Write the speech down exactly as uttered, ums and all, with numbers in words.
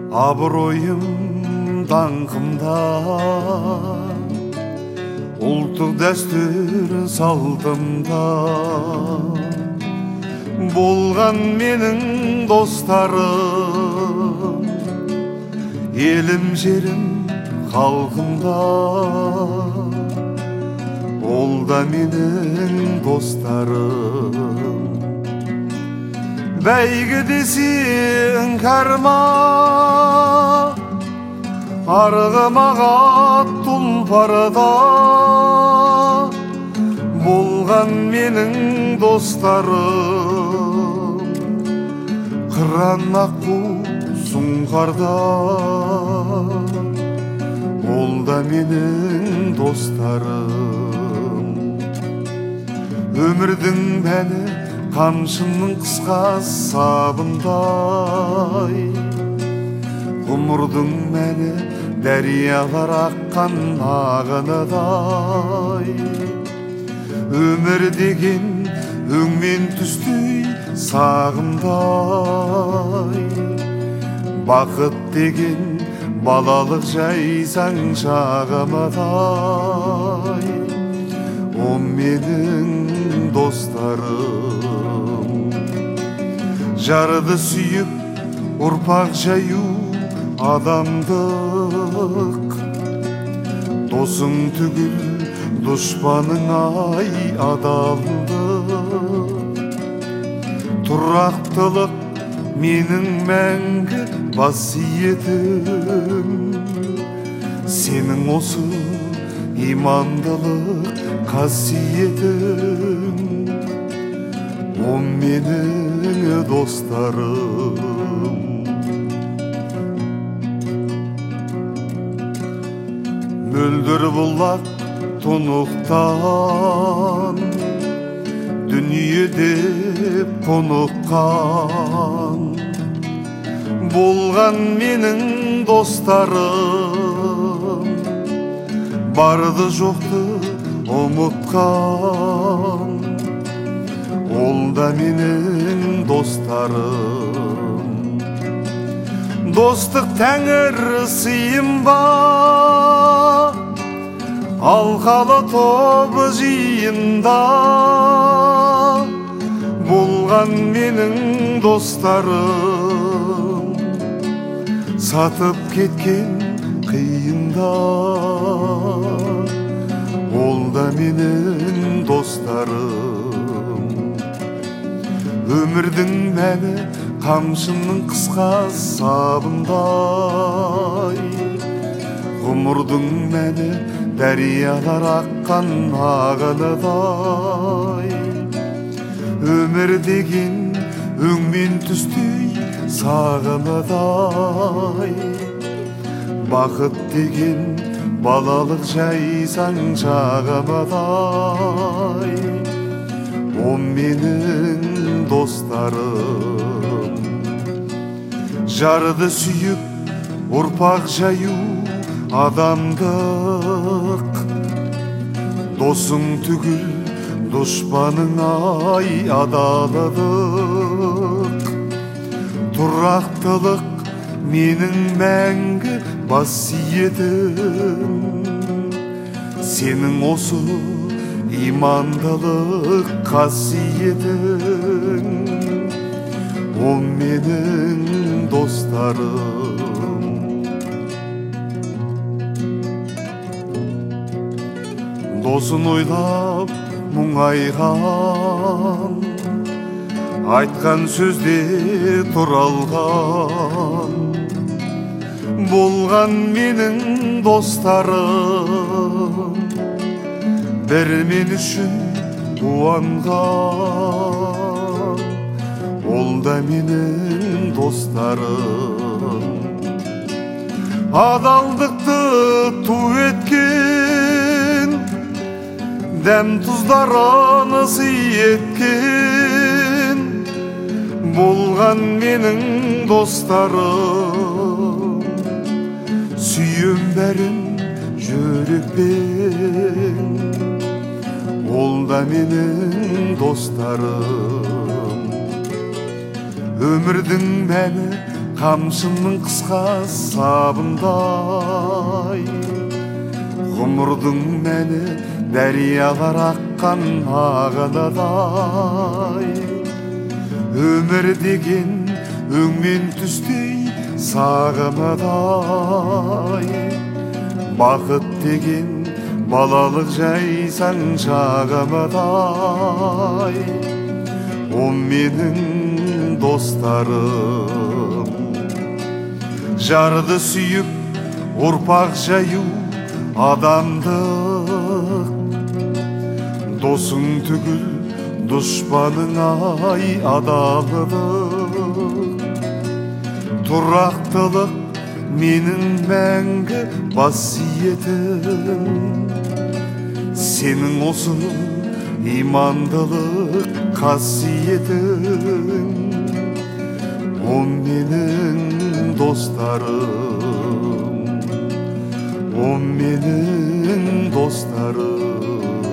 абыройым даңқымда, ұлттық дәстүр салтымда болған менің достарым, елім жерім халқымда, ол да менің достарым. Бәйгі десең карма, арғымаға тұлпарда болған менің достарым, қыран аққу сұңқарда, ол да менің достарым. Өмірдің мәні қамшының қысқа сабындай, ғұмырдың мәні дәриялар аққан ағыныдай. Өмір деген өңмен түстей сағымдай, бақыт деген балалық жайсаң шағымдай. О менің достарым, жарды сүйіп ұрпақ жаю адамдық, досың түгіл дұшпаның ай адалдық. Тұрақтылық менің мәңгі басиетім, сенің осы имандылық қасиетім. О менің достарым, мөлдір бұлақ тұнықтан дүниеде қоныққан болған менің достарым, барды жоқты ұмытқан, ол да менің достарым. Достық тәңір сыйым ба, алқалы тобы жиында болған менің достарым, сатып кеткен қиында, ол да менің достарым. Өмірдің мәні қамшының қысқа сабындай, ғұмырдың мәні дәриялар аққан ағыныдай. Өмір деген өңмен түстей сағыныдай, бақыт деген балалық жайсаң шағымдай. О менің достарым, жарды сүйіп ұрпақ жаю адамдық, досың түгіл дұшпаның ай адалдық. Тұрақтылық менің мәңгі басиетім, сенің осы имандылық қасиетің. О менің достарым, досын ойлап мұңайған, айтқан сөзде тұралған болған менің достарым, бір мен үшін қуанған, ол да менің достарым. Адалдықты ту еткен, дәм тұздараны сый еткен болған менің достарым. Сүйем бәрін жүрекпен, ол да менің достарым. Өмірдің мәні камшының қысқа сабындай, ғұмырдың мәні дәриялар аққан ағынадай. Өмір деген өңмен түстей сағымадай, бақыт деген балалық жайсаң шағымадай. О менің достарым, жарды сүйіп ұрпақ жаю адамдық, досың түгіл дұшпаның ай адалдық. Тұрақтылық менің мәңгі басиетім, сенің осы имандылық қасиетің. О менің достарым, о менің достарым.